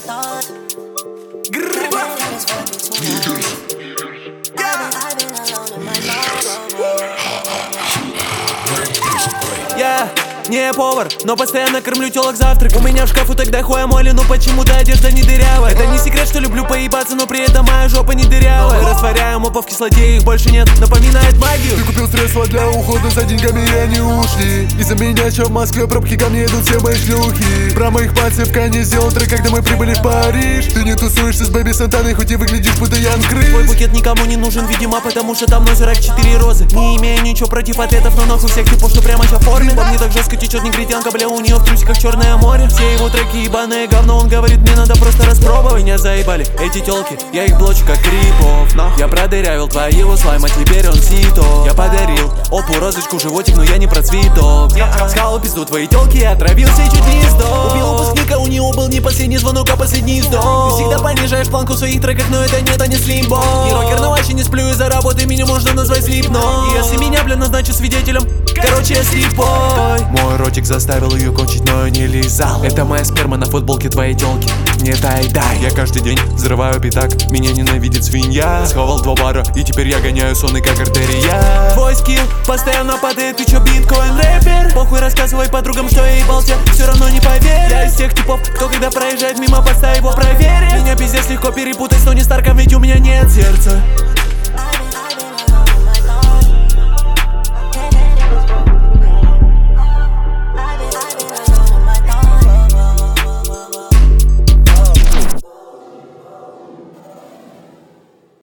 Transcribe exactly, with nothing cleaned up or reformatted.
Я не повар, но постоянно кормлю телок завтрак. У меня в шкафу тогда хуя моли, но почему-то одежда не дырявая. Это не секрет, что люблю поебаться, но при этом моя жопа не дырявая. Растворяю мопов в кислоте, их больше нет, напоминает магию. Ты купил средства для ухода, за деньгами и они ушли. Из-за меня, что в Москве пробки, ко мне идут все мои шлюхи. Про моих пальцев Канье сделал трек, когда мы прибыли в Париж. Ты не тусуешься с Бэби Сантаной, хоть и выглядишь будто Ян Крис. Твой букет никому не нужен, видимо, потому что там сорок четыре розы. Не имею ничего против ответов, но нахуй всех типов, что прямо сейчас в форме. По мне так жестко течет негритянка, бля, у нее в трусиках черное море. Все его треки ебаное говно, он говорит, мне надо просто распробовать. Меня заебали эти телки, я их блочу как крипов. Но я продырявил твоего слайма, теперь он сито. Я подарил опу розочку, животик, но я не про цветок. Сказал пизду твои телки, отравился и чуть не сдох. Убил выпускника, у него был не последний звонок, а последний вздох. Ты всегда понижаешь планку в своих треках, но это нет, а не слимбо. Не рокер, но вообще не сплю из-за работы, меня можно назвать слипно. И если меня, бля, назначу свидетелем, короче, я слепой. Мой ротик заставил ее кончить, но не лизал. Это моя сперма на футболке твоей телки. Не дай-дай. Я каждый день взрываю пятак, меня ненавидит свинья. Сховал два бара, и теперь я гоняю сонный как артерия. Твой скилл постоянно падает, ты чё, биткоин рэпер? Похуй, рассказывай подругам, что я ебался, все равно не поверь. Я из тех типов, кто когда проезжает мимо поста, его проверит. Меня пиздец легко перепутать с Тони Старком, ведь у меня нет сердца.